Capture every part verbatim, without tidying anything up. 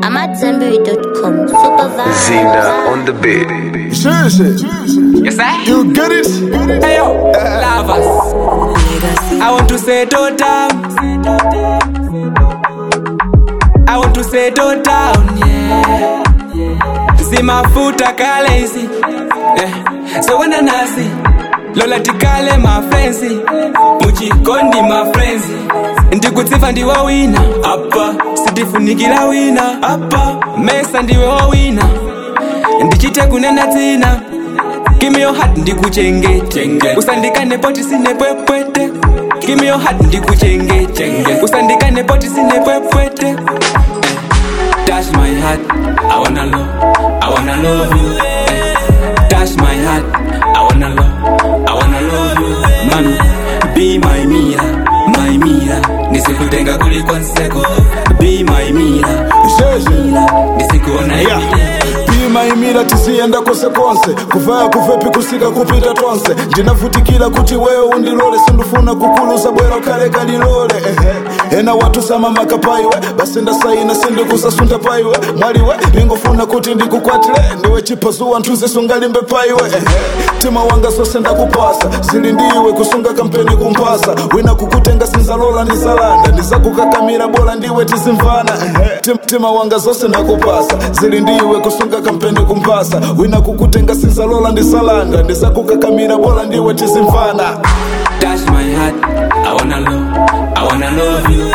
I'm at Zenberry dot com. Supervise. Zena on the beat. Sure, shit. Yes, I. You get it? Hey yo, lovers. I want to settle down. I want to settle down, yeah. Zimafuta kalezi, yeah. So when I nasi, lola tikale my friends, muchikondi my friends. Ndikutsifa ndiwe wina, apa. Sidifunikila wina, apa. Mesa ndiwe wina, ndichite kunena tina. Give me your heart ndikuchengete. Usandikane poti sine pwepwete. Give me your heart ndikuchengete. Usandikane poti sine pwepwete. Touch my heart, I wanna love, I wanna love you. Touch my heart, I wanna love, I wanna love you. Mami, be my mira, my mira. Nisikutenga kuliko nseko. Be my mira, mira. Nisikuona everyday. Maimira tisienda kose konse kuvaya kuvepi kusika kupita tonse ndinavutikila kuti wewe undilole sindufuna kukuluza bwera kale kalilole ehe ena watu sama makapaiwe basi ndasaina sindikusasunda paiwe mwaliwe ningofuna kuti ndikukwatile niwe chipazuwa ntuze sungalimbe paiwe ehe tima wanga sose ndakupasa zili ndiwe kusunga kampeni kumpasa wina kukutenga sinzalola ndizalanda ndizakukakamira bola ndiwe tizimvana ehe Tim, tima wanga zose ndakupasa zili ndiwe kusunga kampeni Pende kumpasa wina kukutenga sinzalola ndisalanda ndisakukakamira bola ndiwe tizimvana. Touch my heart, I wanna love, I wanna love you.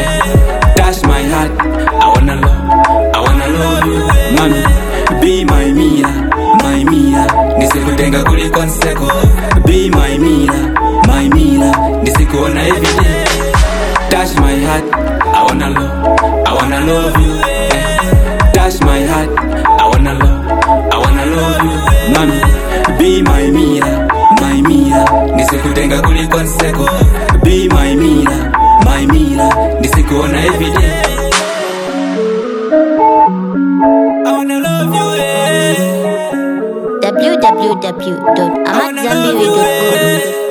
Touch my heart, I wanna love, I wanna love you. Mami, be my mira, my mira. Nisikutenga kuliko nseko. Be my mira, my mira. Nisikuona everyday. Touch my heart, I wanna love, I wanna love you. Touch my heart, I wanna love, I wanna love you. Mami, be my mira, my mira. Nisikutenga kuliko nseko. Be my mira, my mira. Nisikuona everyday. I wanna love you, yeah. w w w dot amat zenberry dot com